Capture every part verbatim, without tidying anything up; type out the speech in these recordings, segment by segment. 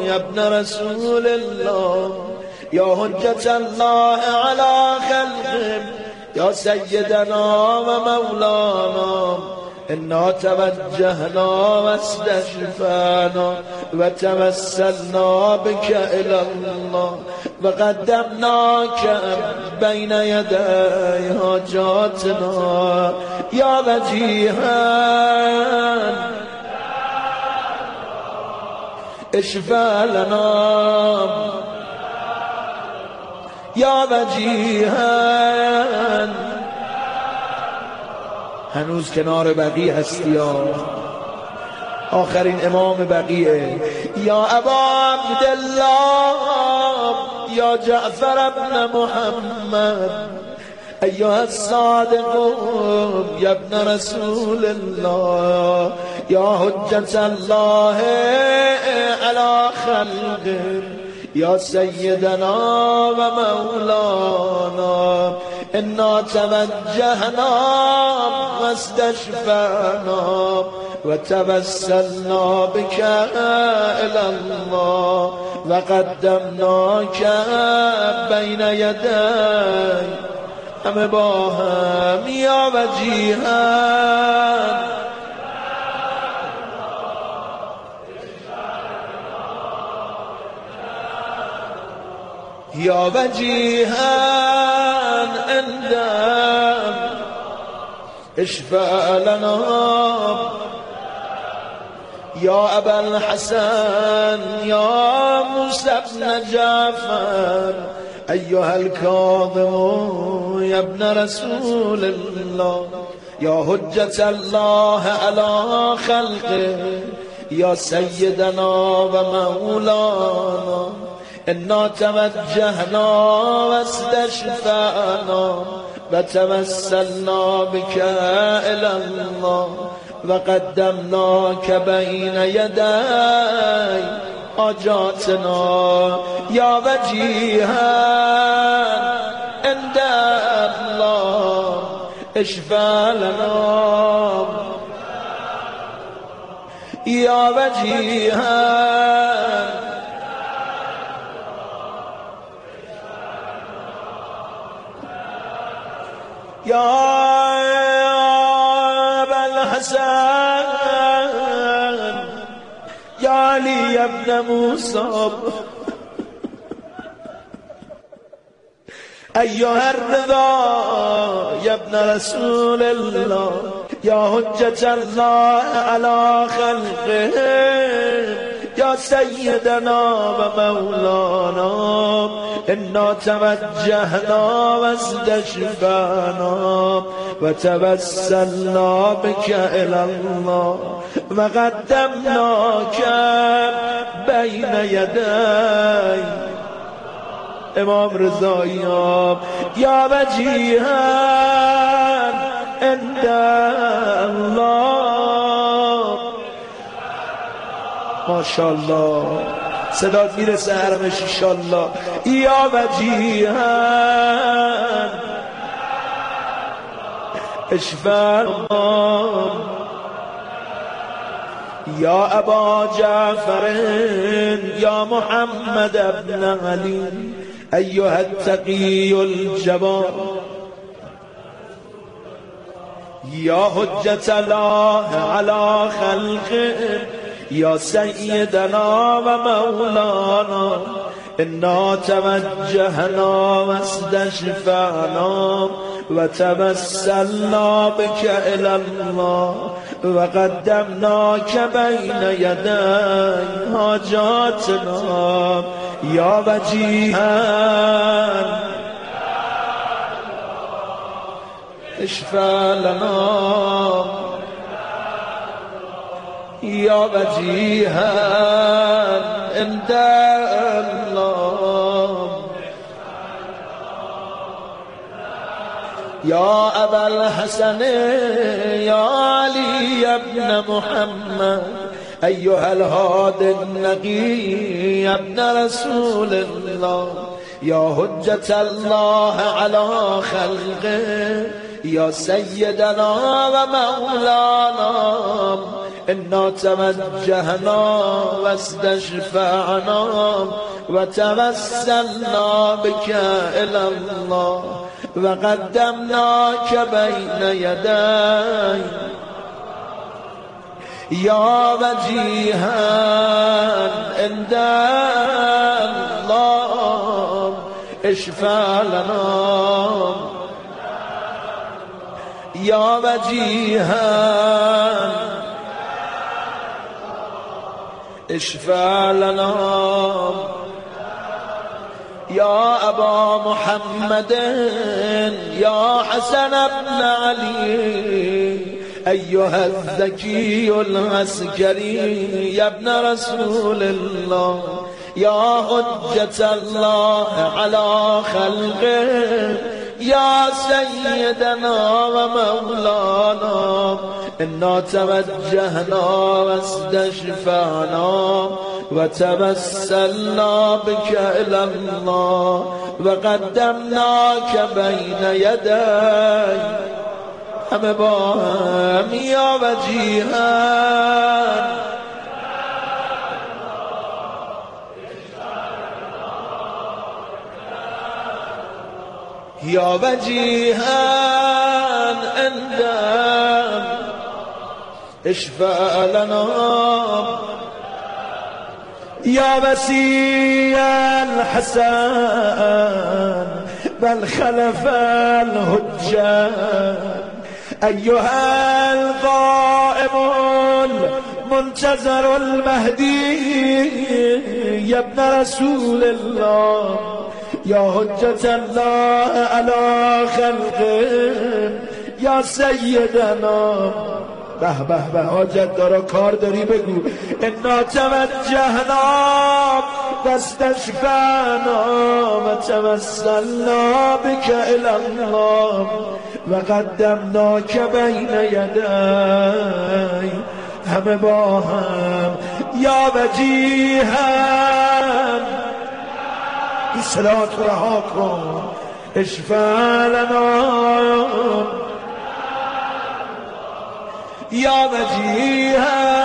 يا ابن رسول الله يا حجة الله على خلقه يا سيدنا ومولانا إنا توجهنا واستشفانا وتوسلنا بك إلى الله وقدمناك بين يدي حاجاتنا يا وجيها اشفى لنا يا وجيها. هنوز کنار بقیه هستی ها، آخرین امام بقیه. یا ابا عبدالله یا جعفر ابن محمد ایها الصادق یا ابن رسول الله یا حجة الله على خلقه یا سیدنا و مولانا انا توجهنا واستشفعنا وتوسلنا بك إلى الله وقدمناك بين يدي همه با هم یا وجیها یا وجیها عندم اشفع لنا یا ابا الحسن یا موسى بن جعفر ایها الكاظم یا ابن رسول الله یا حجة الله على خلقه یا سیدنا و مولانا انا توجهنا واستشفعنا وتوسلنا بك إلى الله وقدمناك بين يدي حاجاتنا يا وجيها عند الله اشفع لنا يا وجيها يا أبا الحسن يا علي ابن موسى أيها الرضا يا ابن رسول الله يا حجة الله على خلقه يا سيدنا ومولانا إنا توجهنا واستشفعنا وتوسلنا بك إلى الله وقدمناك بين يدي امام رضایی یا وجیها عند الله. ماشاءالله صدات میرسه حرمش انشالله. یا وجیها اشفع یا ابا جعفر یا محمد ابن علی ایها التقی الجواد یا حجة الله على خلقه یا سیدنا و مولانا انا توجهنا واستشفعنا وتوسلنا بك إلى الله وقدمناك بين يدي حاجاتنا يا وجيها اشفع لنا يا وجيها عند الله يا أبا الحسن يا علي ابن محمد أيها الهادي النقي يا ابن رسول الله يا حجة الله على خلقه يا سيدنا ومولانا إنا توجهنا واستشفعنا وتوسلنا بك إلى الله وقدمناك بين يدي يا وجيها عند الله اشفع لنا يا وجيها اشفع لنا يا أبا محمد يا حسن بن علي أيها الذكي العسكري يا ابن رسول الله يا حجة الله على خلقه يا سيدنا ومولانا إنا توجهنا واستشفعنا وتوسلنا بك إلى الله وقدمناك بين يدي همه با هم یا وجیهان یا وجیهان اندم اشفع لنا یا وسیع الحسن بل خلف الحجة أيها القائم المنتظر المهدي يا ابن رسول الله يا حجة الله على خلقه يا سيدنا به به به حاجت دارا کار داری بگو انا توجهنا واستشفعنا وتوسلنا بك الى الله وقدمناك بين يدي همه با هم یا وجیها این صلات رها کن اشفع لنا یا وجیها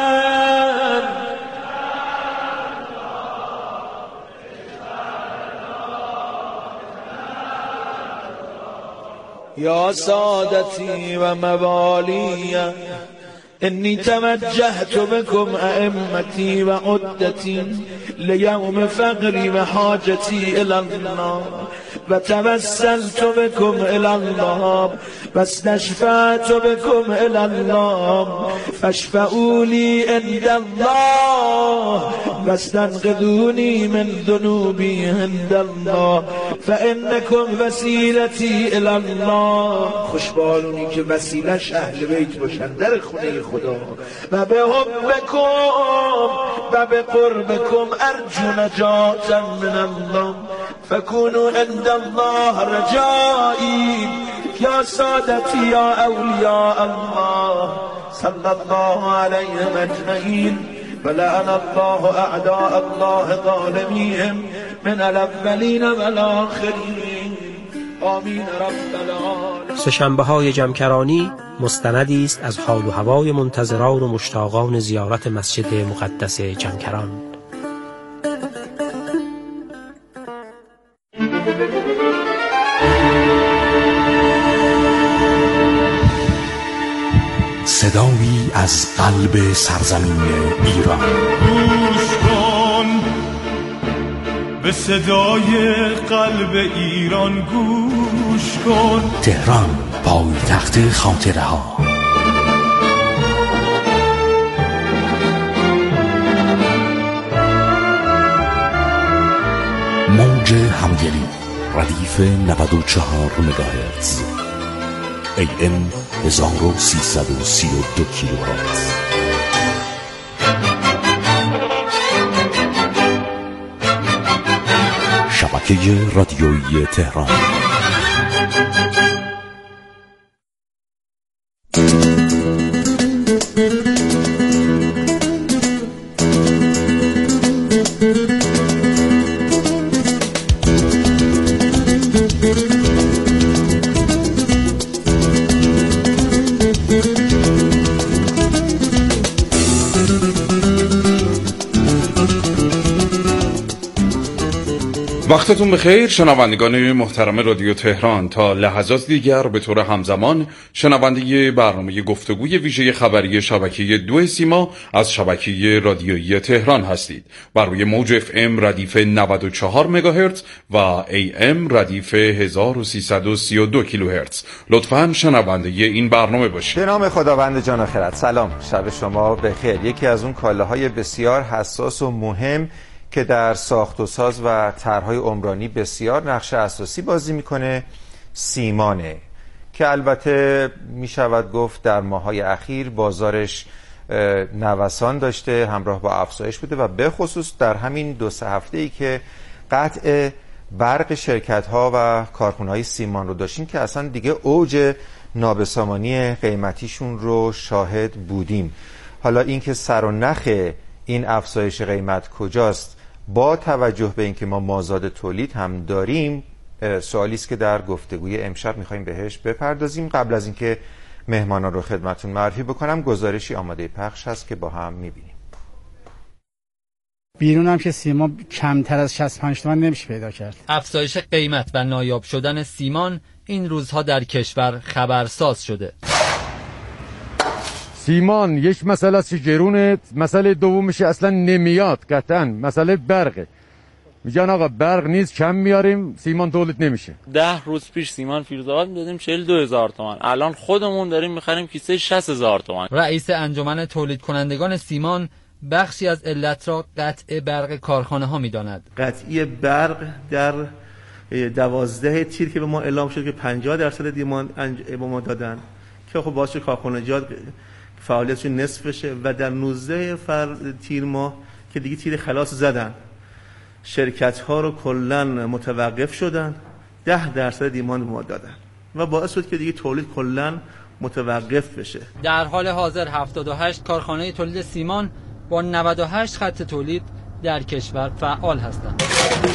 یا سادتی و موالی إني توجهت بكم أئمتي وعدتي ليوم فقري وحاجتي إلى الله وتوسلت بكم إلى الله واستشفعت بكم إلى الله فاشفعوا لي عند الله واستنقذوني من ذنوبي عند الله فإنكم وسيلتي إلى الله. خوشبالونی که وسیلش اهل بیت باشن در خونه خدا و به حبکم و به قربکم ارجو نجاتا من الله فكونوا عند الله رجائي يا سادتي يا أولياء الله صلى الله عليهم أجمعين ولعن الله أعداء الله ظالميهم من الأولين والآخرين آمین رب العالمین. سه‌شنبه های جمکرانی مستندی است از حال و هوای منتظران و مشتاقان زیارت مسجد مقدس جمکران. صدایی از قلب سرزمین ایران. گوش کن به صدای قلب ایران، گوش کن. تهران، پایتخت خاطره ها. موج همدلی، ردیف نود و چهار مگاهرتز، ای ام هزار و سیصد و سی و دو کیلوهرتز. شبکه رادیویی تهران. وقتتون بخیر شنوندگان محترم رادیو تهران. تا لحظات دیگر به طور همزمان شنونده برنامه گفتگوی ویژه خبری شبکه دو سیما از شبکه رادیویی تهران هستید. بر روی موج اف ام ردیف نود و چهار مگاهرتز و ای ام ردیف هزار و سیصد و سی و دو کیلوهرتز. لطفاً شنونده این برنامه باشید. به نام خداوند جان و خرد. سلام، شب شما بخیر. یکی از اون کالاهای بسیار حساس و مهم که در ساخت و ساز و طرح‌های عمرانی بسیار نقش اساسی بازی میکنه سیمانه که البته میشود گفت در ماه‌های اخیر بازارش نوسان داشته، همراه با افزایش بوده و به خصوص در همین دو سه هفته‌ای که قطع برق شرکت‌ها و کارخونه‌های سیمان رو داشتیم که اصلا دیگه اوج نابسامانی قیمتیشون رو شاهد بودیم. حالا اینکه سر و نخ این افزایش قیمت کجاست با توجه به اینکه ما مازاد تولید هم داریم، سوالی است که در گفتگوی امشب می‌خوایم بهش بپردازیم. قبل از اینکه مهمانان رو خدمتتون معرفی بکنم، گزارشی آماده پخش هست که با هم می‌بینیم. بیرون هم که سیمان کمتر از شصت و پنج تومن نمیشه پیدا کرد. افزایش قیمت و نایاب شدن سیمان این روزها در کشور خبرساز شده. سیمان یک مسئله است که گرونه، مسئله دومش اصلا نمیاد. قطعا مسئله برقه. میگن آقا برق نیست کم میاریم سیمان تولید نمیشه. ده روز پیش سیمان فیروزآباد میدادیم چهل و دو هزار تومان، الان خودمون داریم میخریم کیسه شصت هزار تومان. رئیس انجمن تولید کنندگان سیمان بخشی از علت را قطع برق کارخانه ها میداند. قطعی برق در دوازده تیر که به ما اعلام شد که پنجاه درصد دیمان به ما دادن که خب باعث کارخانجات فعالیتشون نصف بشه و در نوزده فر تیر ماه که دیگه تیر خلاص زدن، شرکت ها رو کلا متوقف شدن، ده درصد دیمان ما دادن و باعث شد که دیگه تولید کلا متوقف بشه. در حال حاضر هفتاد و هشت کارخانه تولید سیمان با نود و هشت خط تولید در کشور فعال هستند.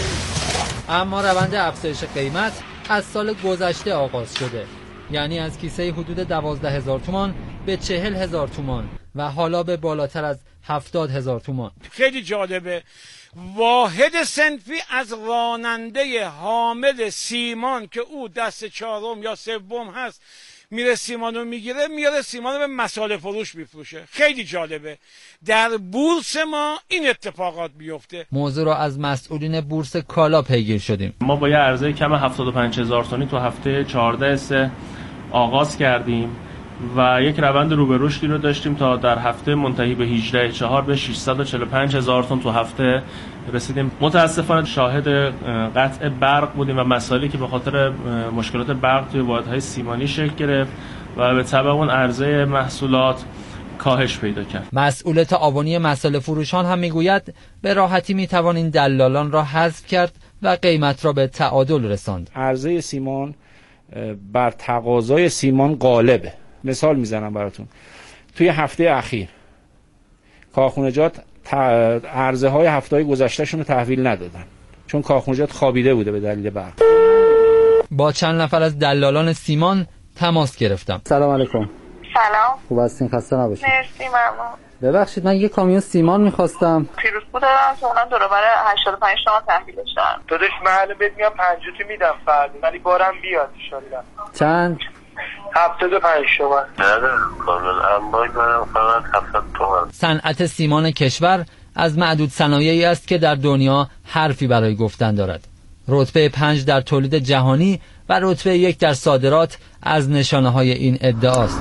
اما روند افزایش قیمت از سال گذشته آغاز شده، یعنی از کیسه حدود دوازده هزار تومان به چهل هزار تومان و حالا به بالاتر از هفتاد هزار تومان. خیلی جالبه، واحد صنفی از راننده حامل سیمان که او دست چهارم یا سوم هست میره سیمان رو میگیره، میاره سیمان رو به مساله فروش میفروشه. خیلی جالبه در بورس ما این اتفاقات بیفته. موضوع رو از مسئولین بورس کالا پیگیر شدیم. ما با یه عرضه کم هفتاد و پنج هزار تونی تو هفته چهارده سه آغاز کردیم و یک روند رو به رشدی رو داشتیم تا در هفته منتهی به هجده چهار به ششصد و چهل و پنج هزار تن تو هفته رسیدیم. متاسفانه شاهد قطع برق بودیم و مسائلی که به خاطر مشکلات برق توی واحدهای سیمانی شکل گرفت و به تبع اون عرضه محصولات کاهش پیدا کرد. مسئول تعاونی مسائل فروشان هم میگوید به راحتی میتوان دلالان را حذف کرد و قیمت را به تعادل رساند. عرضه سیمان بر تقاضای سیمان غالبه. مثال میزنم براتون، توی هفته اخیر کارخونجات عرضه های هفته های گذشتهشون رو تحویل ندادن چون کارخونجات خوابیده بوده به دلیل برق. با چند نفر از دلالان سیمان تماس گرفتم. سلام علیکم. سلام. خوب هستین؟ خسته نباشید. مرسی ممنون. ببخشید من یه کامیون سیمان میخواستم. پیروز بودم که اونم دور برای هشتاد و پنج تومن تحویلش دادن. داداش محل بهت میام پنجاه تا میدم فردا ولی بارم بیاد ان شاءالله. چند؟ هفتاد و پنج تومن. نه کاملا انبار کنم فقط هفتاد تومن. صنعت سیمان کشور از معدود صنایعی است که در دنیا حرفی برای گفتن دارد. رتبه پنج در تولید جهانی و رتبه یک در صادرات از نشانه های این ادعاست.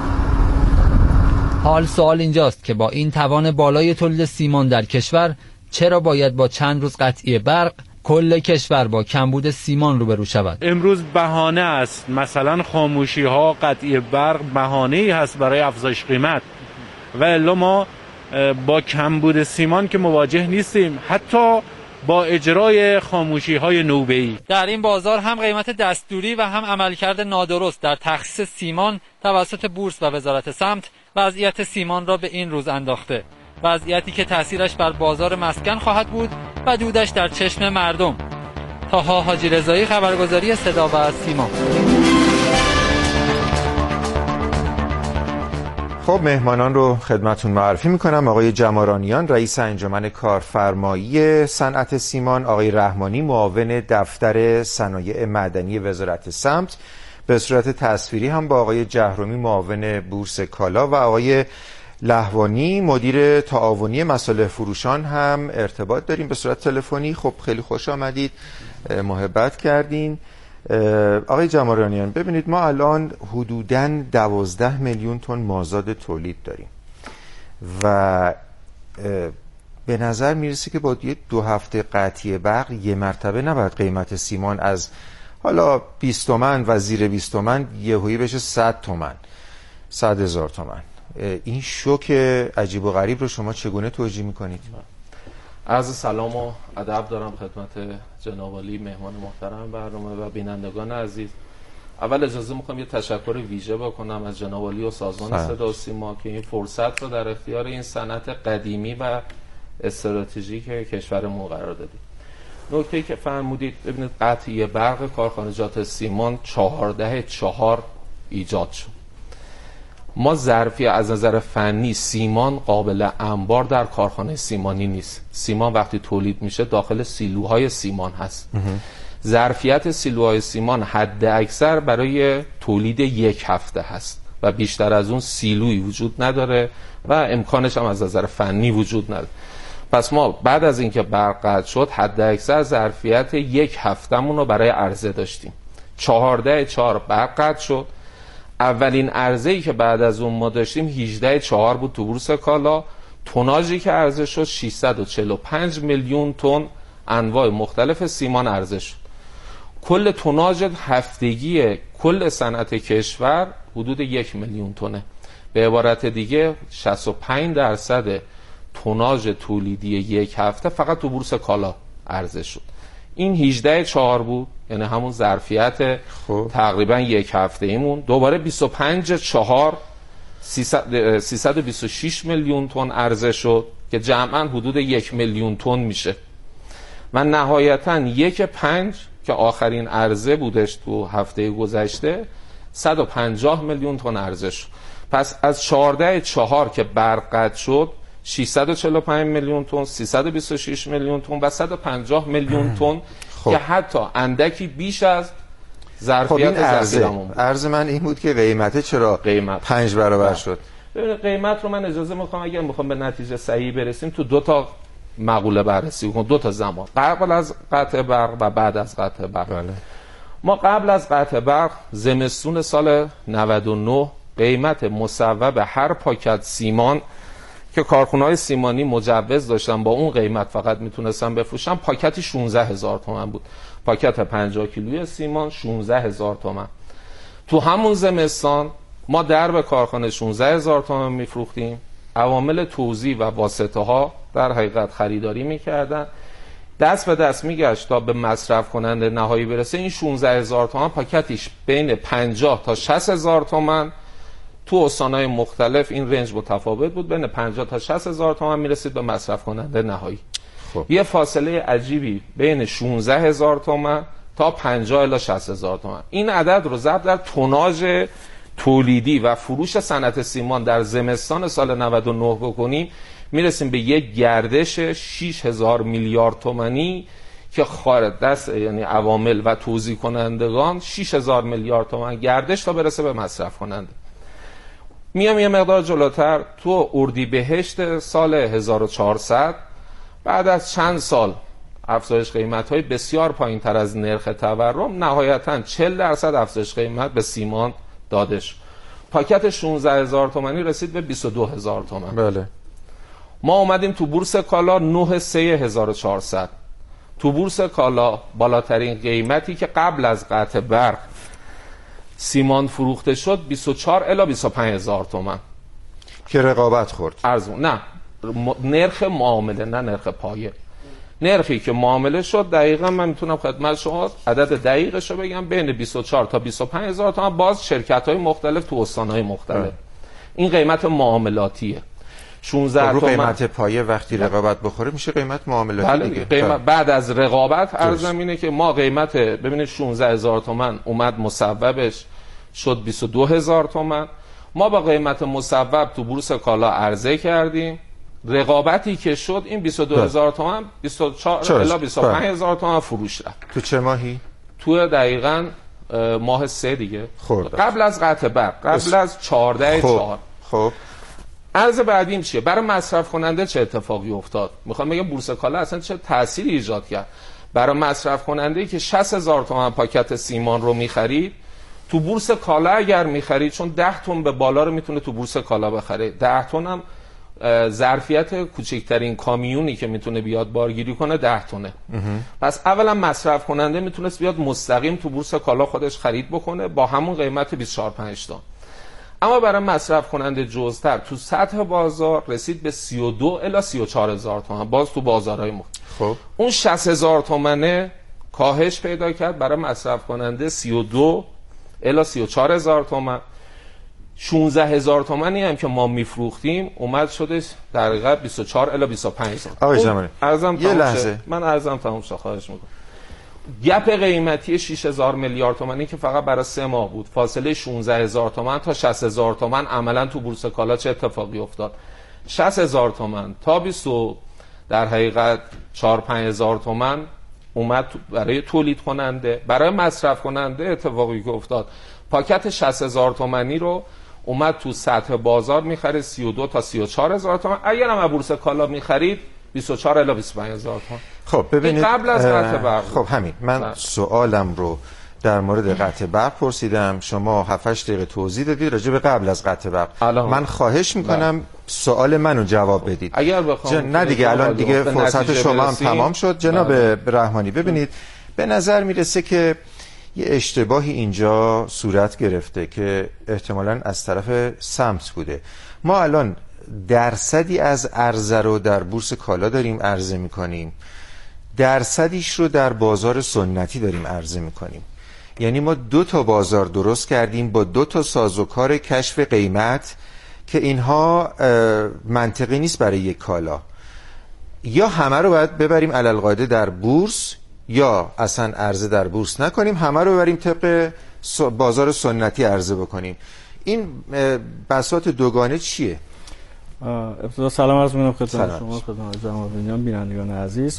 حال سوال اینجاست که با این توان بالای تولید سیمان در کشور چرا باید با چند روز قطعی برق کل کشور با کمبود سیمان روبرو شود؟ امروز بهانه است، مثلا خاموشی ها، قطعی برق بهانه‌ای هست برای افزایش قیمت و الا ما با کمبود سیمان که مواجه نیستیم، حتی با اجرای خاموشی های نوبه‌ای. در این بازار هم قیمت دستوری و هم عملکرد نادرست در تخصیص سیمان توسط بورس و وزارت سمت وضعیت سیمان را به این روز انداخته، وضعیتی که تأثیرش بر بازار مسکن خواهد بود و دودش در چشم مردم. طاها حاجی رضایی، خبرگزاری صدا و سیما. خب مهمانان رو خدمتون معرفی میکنم. آقای جمارانیان رئیس انجمن کارفرمایی صنعت سیمان، آقای رحمانی معاون دفتر صنایع معدنی وزارت سمت، به صورت تصویری هم با آقای جهرومی معاون بورس کالا و آقای لهوانی مدیر تعاونی مصالح فروشان هم ارتباط داریم به صورت تلفنی. خب خیلی خوش آمدید، محبت کردین. آقای جمارانیان ببینید، ما الان حدوداً دوازده میلیون تن مازاد تولید داریم و به نظر میرسه که با یه دو هفته قطعی برق یه مرتبه نباید قیمت سیمان از حالا بیست تومن و زیر بیست تومن یهویی بشه صد تومن، صد هزار تومن. این شوک عجیب و غریب رو شما چگونه توجیه میکنید؟ عرض سلام و ادب دارم خدمت جناب عالی مهمان محترم برنامه و بینندگان عزیز. اول اجازه میخوام یه تشکر ویژه بکنم از جناب عالی و سازمان صدا و سیما که این فرصت رو در اختیار این صنعت قدیمی و استراتژیک کشورمون قرار دادید. نکته‌ای که فرمودید، ببینید قطعی برق کارخانجات سیمان چهارده چهار ایجاد شد. ما ظرفی از نظر فنی سیمان قابل انبار در کارخانه سیمانی نیست. سیمان وقتی تولید میشه داخل سیلوهای سیمان هست. ظرفیت سیلوهای سیمان حد اکثر برای تولید یک هفته هست و بیشتر از اون سیلویی وجود نداره و امکانش هم از نظر فنی وجود نداره. پس ما بعد از اینکه برق قطع شد حد اکثر ظرفیت یک هفتهمون رو برای عرضه داشتیم. چهارده چهار برق قطع شد. اولین عرضه‌ای که بعد از اون ما داشتیم هجده چهار بود تو بورس کالا. توناژی که عرضه شد ششصد و چهل و پنج میلیون تن انواع مختلف سیمان عرضه شد. کل توناژ هفتگی کل صنعت کشور حدود یک میلیون تنه. به عبارت دیگه شصت و پنج درصد توناژ تولیدی یک هفته فقط تو بورس کالا عرضه شد. این هجده چهار بود، یعنی همون ظرفیت خوب. تقریبا یک هفته ایمون. دوباره بیست و پنج چهار سیصد و بیست و شش میلیون تن عرضه شد که جمعاً حدود یک میلیون تن میشه و نهایتاً یک پنج که آخرین عرضه بودش تو هفته گذشته صد و پنجاه میلیون تن عرضه شد. پس از چهارده چهار که برق قطع شد ششصد و چهل و پنج میلیون تن، سیصد و بیست و شش میلیون تن و صد و پنجاه میلیون تن که حتی اندکی بیش از ظرفیت ذخیره‌مون. عرض من این بود که قیمته چرا قیمت پنج برابر شد؟ ببینید قیمت رو من اجازه میخوام اگر میخوام به نتیجه صحیح برسیم تو دو تا مقوله بررسی کنم، دو تا زمان، قبل از قطع برق و بعد از قطع برق. بله. ما قبل از قطع برق زمستون سال نود و نه قیمت مصوب هر پاکت سیمان که کارخونه‌های سیمانی مجوز داشتن با اون قیمت فقط میتونستن بفروشن، پاکتی شانزده هزار تومان بود. پاکت پنجاه کیلویی سیمان شانزده هزار تومان. تو همون زمستان ما درب کارخانه شانزده هزار تومان میفروختیم. عوامل توزیع و واسطه ها در حقیقت خریداری میکردن، دست به دست میگشت تا به مصرف کننده نهایی برسه. این شانزده هزار تومان پاکتیش بین پنجاه تا شصت هزار تومان، تو استان‌های مختلف این رنج متفاوت بود، بین پنجاه تا شصت هزار تومان میرسید به مصرف کننده نهایی. خب. یه فاصله عجیبی بین شانزده هزار تومان تا پنجاه الی شصت هزار تومان. این عدد رو ضرب در توناژ تولیدی و فروش صنعت سیمان در زمستان سال نود و نه بکنیم، میرسیم به یک گردش شش هزار میلیارد تومانی که خارج دست یعنی عوامل و توزیع کنندگان شش هزار میلیارد تومان گردش تا برسه به مصرف کننده. میام یه مقدار جلوتر، تو اردیبهشت سال هزار و چهارصد بعد از چند سال افزایش قیمت‌های بسیار پایین‌تر از نرخ تورم، نهایتاً چهل درصد افزایش قیمت به سیمان داده شد. پاکت شانزده هزار تومانی رسید به بیست و دو هزار تومان. بله. ما اومدیم تو بورس کالا نه سه هزار و چهارصد. تو بورس کالا بالاترین قیمتی که قبل از قطع برق سیمان فروخته شد بیست و چهار الی بیست و پنج هزار تومان که رقابت خورد. ارزون نه م... نرخ معامله، نه نرخ پایه. نرخی که معامله شد دقیقاً من میتونم خدمت شما عدد دقیقش رو بگم، بین بیست و چهار تا بیست و پنج هزار تومان، باز شرکت‌های مختلف تو استان‌های مختلف. اه. این قیمت معاملاتیه. شانزده رو تومان قیمت پایه وقتی رقابت بخوره میشه قیمت معاملاتی. بله دیگه. قیمت بعد از رقابت ارزم اینه که ما قیمت ببینید شانزده هزار تومان اومد مصوبش شد بیست و دو هزار تومان. ما با قیمت مصوب تو بورس کالا عرضه کردیم، رقابتی که شد این بیست و دو هزار تومان بیست و چهار الی بیست و پنج هزار تومان فروش رفت. تو چه ماهی؟ تو دقیقاً ماه سه دیگه، خب قبل از قطع برق، قبل از چهارده چهار. خب عرض بعدیم چیه؟ برای مصرف کننده چه اتفاقی افتاد؟ میخوام بگم بورس کالا اصلا چه تأثیری ایجاد کرد برای مصرف کننده که شصت هزار تومان پاکت سیمان رو میخرید، تو بورس کالا اگر میخرید، چون ده تن به بالا رو میتونه تو بورس کالا بخره، ده تن هم ظرفیت کوچکترین کامیونی که میتونه بیاد بارگیری کنه ده تنه. پس اولا مصرف کننده میتونست بیاد مستقیم تو بورس کالا خودش خرید بکنه با همون قیمت بیست و چهار پنج تومان. اما برای مصرف کننده جزتر تو سطح بازار رسید به سی و دو الی سی و چهار هزار تومان، باز تو بازارهای مختلف. خب اون شصت هزار تومانه کاهش پیدا کرد، برای مصرف کننده سی و دو الی سی و چهار هزار تومان. شانزده هزار تومانی هم که ما میفروختیم اومد شده در حقیقت بیست و چهار الی بیست و پنج هزار. آقای زمانی ارزم یه لحظه من ارزم تموم شه، خواهش میکنم. گپ قیمتی شش هزار میلیارد تومانی که فقط برای سه ماه بود، فاصله شانزده هزار تومان تا شصت هزار تومان عملا تو بورس کالا چه اتفاقی افتاد؟ شصت هزار تومان تا بیست در حقیقت چهار پنج هزار تومان اومد برای تولید کننده. برای مصرف کننده اتفاقی که افتاد، پاکت شصت هزار تومانی رو اومد تو سطح بازار میخره سی و دو تا سی و چهار هزار تومان، اگر هم بورس کالا میخرید بیست و چهار الی بیست و پنج هزار تومان. خب ببینید قبل از قطع برق. خب همین من ده. سوالم رو در مورد قطع برق پرسیدم، شما هفت هشت دقیقه توضیح دادید راجع به قبل از قطع برق. من خواهش میکنم سوال منو جواب بدید. اگر بخوام جن... نه دیگه الان دیگه فرصت شما هم تمام شد. جناب رحمانی ببینید به نظر میرسه که یه اشتباهی اینجا صورت گرفته که احتمالاً از طرف سمت بوده. ما الان درصدی از عرضه رو در بورس کالا داریم عرضه میکنیم، درصدیش رو در بازار سنتی داریم عرضه میکنیم. یعنی ما دو تا بازار درست کردیم با دو تا سازوکار کشف قیمت که اینها منطقی نیست برای یک کالا. یا همه رو باید ببریم علالقاعده در بورس یا اصلا عرضه در بورس نکنیم، همه رو ببریم طبق بازار سنتی عرضه بکنیم. این بساط دوگانه چیه؟ ابتدا سلام عرض می‌کنم خدمت شما، خدمت جناب بینندگان عزیز.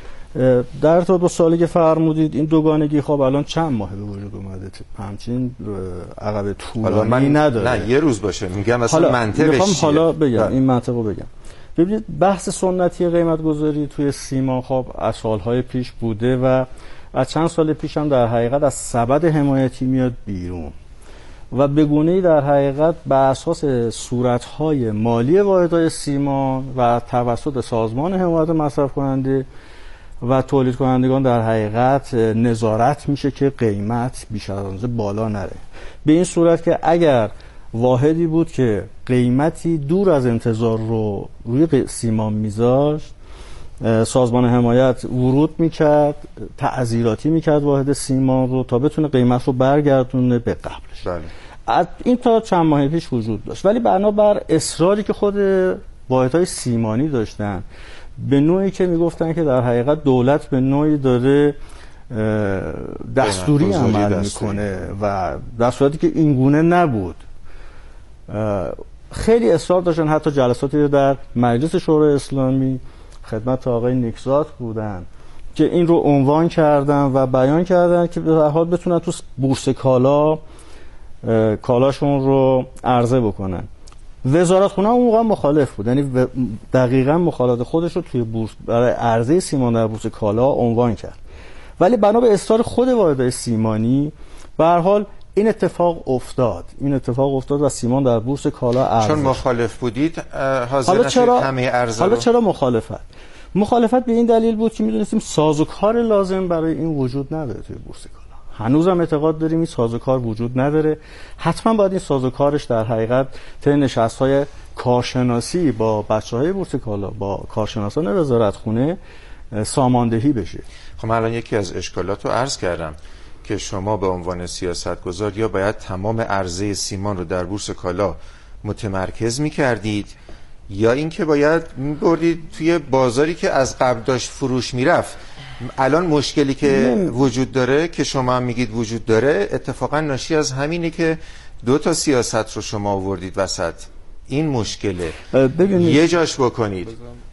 در ارتباط با سوالی که فرمودید این دوگانگی خب الان چند ماه به وجود اومده، همچین عقب طولانی نداره. نه یه روز باشه، میگم مثلا منطقش چیه؟ حالا بگم ده. این منطقو بگم. ببینید بحث سنتی قیمت گذاری توی سیمان خب از سالهای پیش بوده و از چند سال پیش هم در حقیقت از سبد حمایتی میاد بیرون و به گونه‌ای در حقیقت بر اساس صورت‌های مالی واحدهای سیمان و توسط سازمان حمایت مصرف کننده و تولید کنندگان در حقیقت نظارت میشه که قیمت بیش از اندازه بالا نره. به این صورت که اگر واحدی بود که قیمتی دور از انتظار رو روی سیمان میذاشت، سازمان حمایت ورود میکرد، تعزیراتی میکرد واحد سیمان رو تا بتونه قیمت رو برگردونه به قبلش. بله. این تا چند ماه پیش وجود داشت، ولی بنابر اصراری که خود واحدهای سیمانی داشتن به نوعی که میگفتن که در حقیقت دولت به نوعی داره دستوری عمل میکنه و در صورتی که این گونه نبود، خیلی اصرار داشتن. حتی جلساتی در مجلس شورای اسلامی خدمت آقای نیکزاد بودن که این رو عنوان کردن و بیان کردن که به هر حال بتونن تو بورس کالا کالاشون رو عرضه بکنن. وزارتخونه اون موقع مخالف بود، یعنی دقیقاً مخالفت خودش رو توی بورس برای عرضه سیمان در بورس کالا عنوان کرد، ولی بنا به اصرار خود واحدهای سیمانی به هر حال این اتفاق افتاد. این اتفاق افتاد و سیمان در بورس کالا عرضه. چون مخالف بودید حاضر نشدید همه عرضه حالا رو؟ چرا مخالفت؟ مخالفت به این دلیل بود که میدونستیم سازوکار لازم برای این وجود نداره توی بورس کالا. هنوزم اعتقاد داریم این سازوکار وجود نداره. حتما باید این سازوکارش در حقیقت طی نشست‌های کارشناسی با بچه‌های بورس کالا، با کارشناسان وزارتخونه ساماندهی بشه. خب من الان یکی از اشکالات رو عرض کردم که شما به عنوان سیاستگزار یا باید تمام عرضه سیمان رو در بورس کالا متمرکز می‌کردید یا اینکه باید می‌بردید توی بازاری که از قبل داشت فروش میرفت. الان مشکلی که وجود داره که شما هم میگید وجود داره اتفاقا ناشی از همینه که دو تا سیاست رو شما آوردید وسط. این مشکله. ببینید یه جاش بکنید.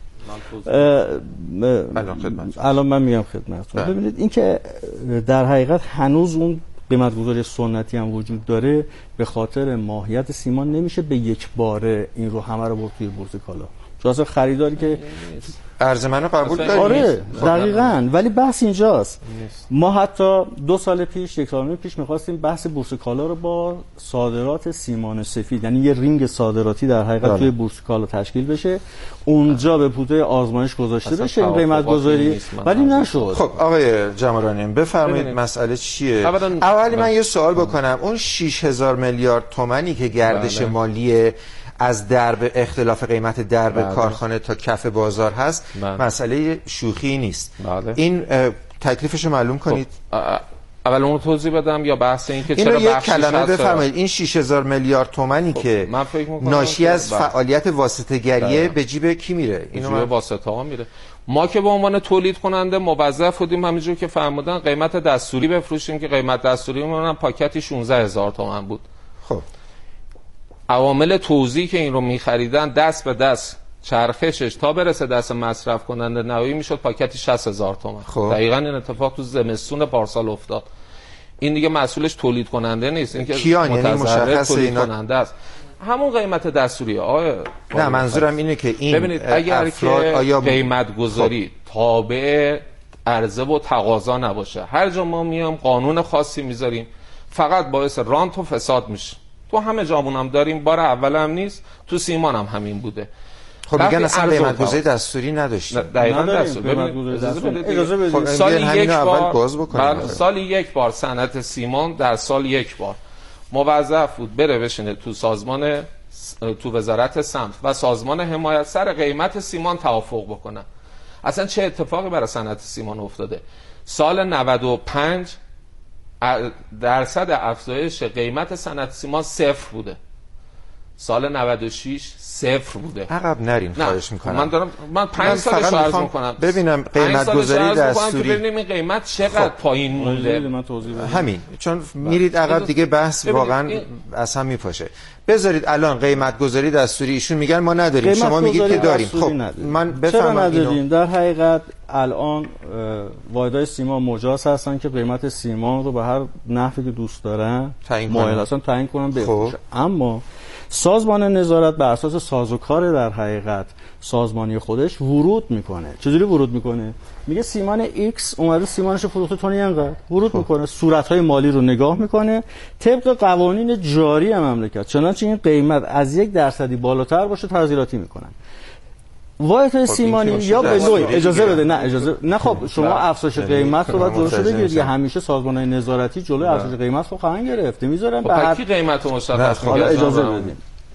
الان من میام خدمتتون. ببینید این که در حقیقت هنوز اون قیمت‌گذاری سنتی هم وجود داره، به خاطر ماهیت سیمان نمیشه به یک باره این رو همه رو برد توی بورس کالا. چون اصلا خریداری که عرض منو قبول دارید. آره دقیقاً. ولی بحث اینجاست. ما حتی دو سال پیش، یک سال پیش می‌خواستیم بحث بورس کالا رو با صادرات سیمان سفید، یعنی یه رینگ صادراتی در حقیقت داره. توی بورس کالا تشکیل بشه، اونجا به پوته آزمایش گذاشته بشه این قیمت گذاری، ولی نشد. خب آقای جمرانی بفرمایید مسئله چیه؟ اولی من یه سوال بکنم. اون شش هزار میلیارد تومانی که گردش بله. مالی از درب اختلاف قیمت درب بله. کارخانه تا کف بازار هست بله. مسئله شوخی نیست. بله. این تکلیفش رو معلوم کنید. خب. اول اون توضیح بدم یا بحث این که چرا یک کلمه بفرمایید. این شش هزار میلیارد تومانی خب. که ناشی از بله. فعالیت واسطه‌گریه به جیب کی میره؟ اینو به واسطه‌ها میره. ما که به عنوان تولید کننده موظف بودیم همینجور که فرمودن قیمت دستوری بفروشیم که قیمت دستوری اون پاکتی شانزده هزار تومان بود. خب عوامل توزیع که این رو می‌خریدن دست به دست چرخشش تا برسه دست مصرف کننده نهایی میشد پاکتی شصت هزار تومان. خب. دقیقاً این اتفاق تو زمستون پارسال افتاد. این دیگه مسئولش تولید کننده نیست، این که متضرر تولید اینا... کننده است. همون قیمت دستوری آقا. نه منظورم اینه که این ببینید اگر که آیا... قیمت گذاری خب. تابع عرضه و تقاضا نباشه، هر جا ما میام قانون خاصی میذاریم فقط باعث رانت و فساد میشه. تو همه جامون هم داریم، بار اول هم نیست، تو سیمان هم همین بوده. خب میگن اصلا قیمت‌گذاری دستوری نداشتیم. دقیقاً دستوری. اجازه بدید. سال یک بار سال یک بار صنعت سیمان در سال یک بار موظف بود بره بشینه تو سازمان تو وزارت سمت و سازمان حمایت سر قیمت سیمان توافق بکنن. اصلا چه اتفاقی برای صنعت سیمان افتاده؟ سال نود و پنج درصد افزایش قیمت صنعت سیمان صفر بوده. سال نود و شش صفر بوده. عقب نریم خواهش میکنم. من دارم من پنج سالش رو عرض میکنم. ببینم قیمت گذاری دستوری ببینیم این قیمت چقدر خب. پایین مونده. من توضیح بدم. همین چون میرید عقب دیگه بحث واقعا این... از هم میپاشه. بذارید الان قیمت گذاری دستوری ایشون میگن ما نداریم، شما میگید که داریم. خب من بفهمم اینو. در حقیقت الان واحدهای سیمان مجاز هستن که قیمت سیمان رو به هر نحوی که دوست دارن مایل هستن تعیین کنن بفروشن. اما سازمان نظارت بر اساس سازوکار در حقیقت سازمانی خودش ورود میکنه. چجوری ورود میکنه؟ میگه سیمان ایکس اومده سیمانش فروخته تونی انقدر ورود میکنه، صورت‌های مالی رو نگاه میکنه طبق قوانین جاری مملکت، چنانچه این قیمت از یک درصدی بالاتر باشه تعزیراتی میکنن. واحد سیمانی یا به نوعی اجازه بده نه اجازه نه خب شما افزایش قیمت رو باید جلوشو بگیرید. یا همیشه سازمان‌های نظارتی جلوی افزایش قیمت رو خواهند گرفت، میذارن به هر کی قیمت رو مشخص می‌کنه. اجازه بدید.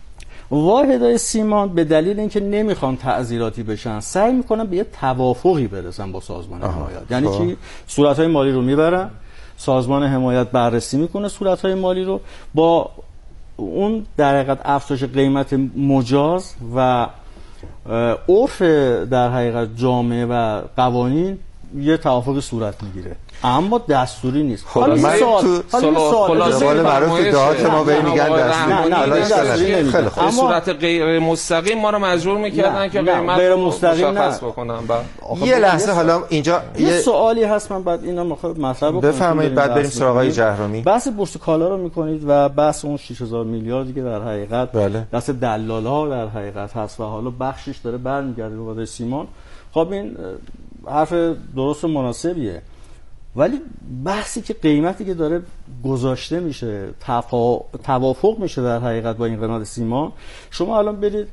واحدهای سیمان به دلیل اینکه نمیخوان تعزیراتی بشن سعی میکنن به یه توافقی برسن با سازمان حمایت. یعنی چی؟ صورت‌های مالی رو میبرن، سازمان حمایت بررسی میکنه صورت‌های مالی رو، با اون در حقیقت افزایش قیمت مجاز و عرف در حقیقت جامعه و قوانین یه توافق صورت میگیره، اما دستوری نیست. حالا من تو سوال معروف که دهات ما به میگن دستوری. نه نه دستوری نمیشه. به صورت غیر مستقیم ما رو مجبور میکردن که قیمت غیر مستقیم مشخص بکنن. یه لحظه حالا اینجا یه سوالی هست من بعد اینا میخوام مطرح بکنم. بفرمایید بعد بریم سراغ آقای جهرومی. بحث بورس کالا رو میکنید و بحث اون شش هزار میلیاردی که در حقیقت بله. دست دلال‌ها در حقیقت هست و حالا بخشش داره برمیگرده به واحد سیمان. خب این حرف درست و مناسبیه، ولی بحثی که قیمتی که داره گذاشته میشه تفا... توافق میشه در حقیقت با این قیمت سیمان. شما الان برید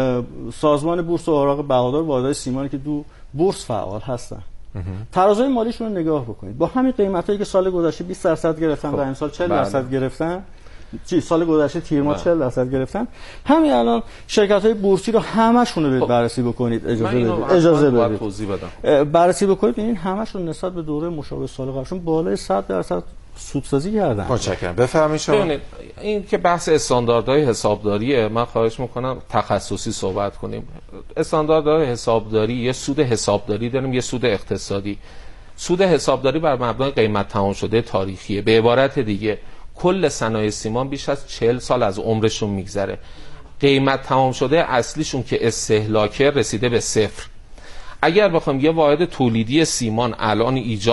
سازمان بورس و اوراق بهادار واحدهای سیمانی که دو بورس فعال هستن ترازوی مالیشون رو نگاه بکنید، با همین قیمتایی که سال گذشته بیست درصد گرفتن و امسال چهل درصد گرفتن، چی سال گذشته تیر ماه چهل درصد گرفتن، همین الان شرکت‌های بورسی رو همه‌شون رو بررسی بکنید. اجازه بدید اجازه بدید توضیح بدم. بررسی بکنید ببینید همه‌شون نسبت به دوره مشابه سال قبلشون بالای صد درصد سودسازی کردن. متشکرم. بفرمایید شما. ببینید این که بحث استانداردهای حسابداریه، من خواهش می‌کنم تخصصی صحبت کنیم. استانداردهای حسابداری یه سود حسابداری داریم، یه سود اقتصادی. سود حسابداری بر مبنای قیمت تمام شده تاریخیه. به عبارت دیگه کل صنایع سیمان بیش از چهل سال از عمرشون میگذره. قیمت تمام شده اصلیشون که استهلاکه رسیده به صفر. اگر بخوام یه واحد تولیدی سیمان الان ایجاد